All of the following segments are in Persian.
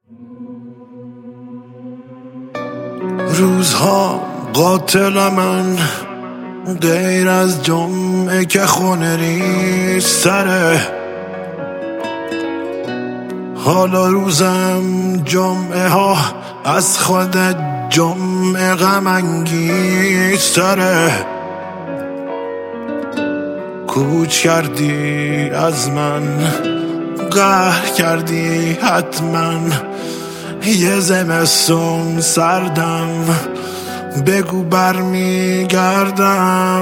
روزها قاتل من، غیر از جمعه که خونه ریز تره. حالا روزم جمعه ها از خود جمعه غم انگیز تره. کوچ کردی از من، قهر کردی حتما، یه زمستون سردم، بگو برمیگردم.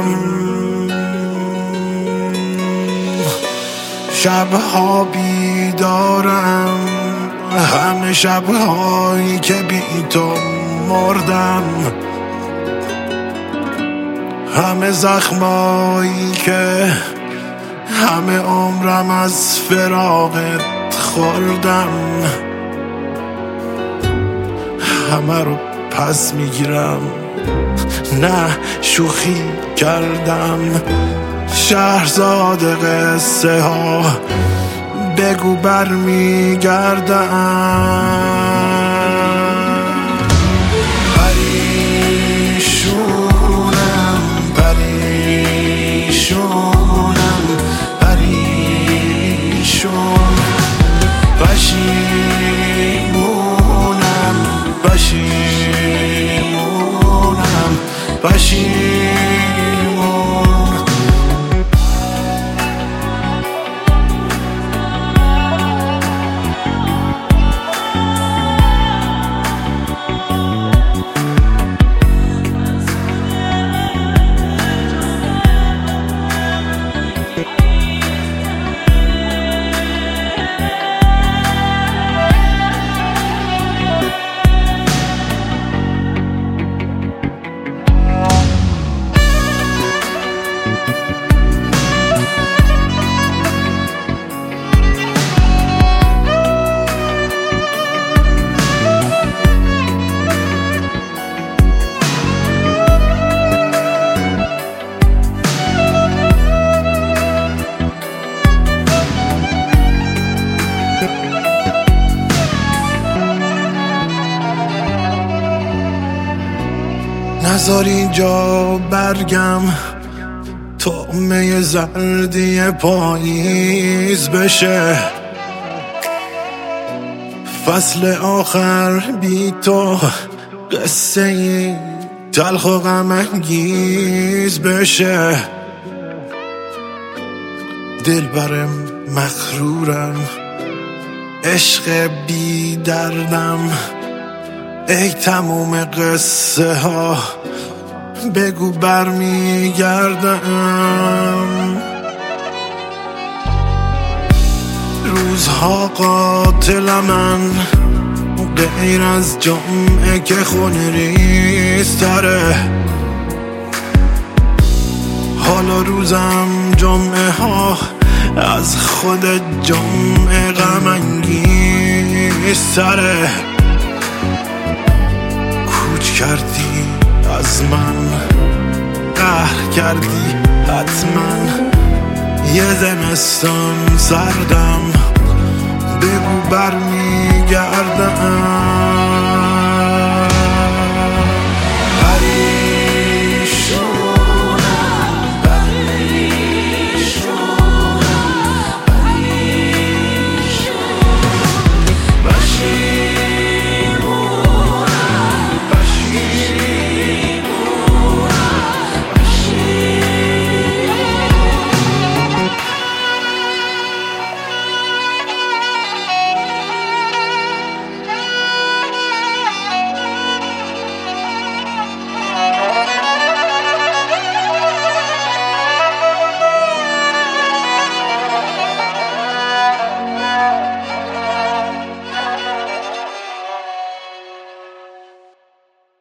شبها بیدارم، همه شبهایی که بی تو مردم، همه زخمایی که همه عمرم از فراقت خوردم، همه رو پس میگیرم، نه شوخی کردم. شهرزاد قصه ها، بگو برمیگردم. پریشونم پریشونم پریشون، پشیمونم پشیمونم پشیمون. نذار اینجا برگم، طعمه زردی پاییز بشه. فصل آخر بی تو قصه ای تلخ و غم انگیز بشه. دلبرم مغرورم، عشق بی دردم، ای تموم قصه ها، بگو برمیگردم. روزها قاتل من، غیر از جمعه که خونه ریز تره. حالا روزم جمعه ها از خود جمعه غم انگیز تره. کوچ کردی از من، قهر کردی حتما، یه زمستون سردم، بگو برمی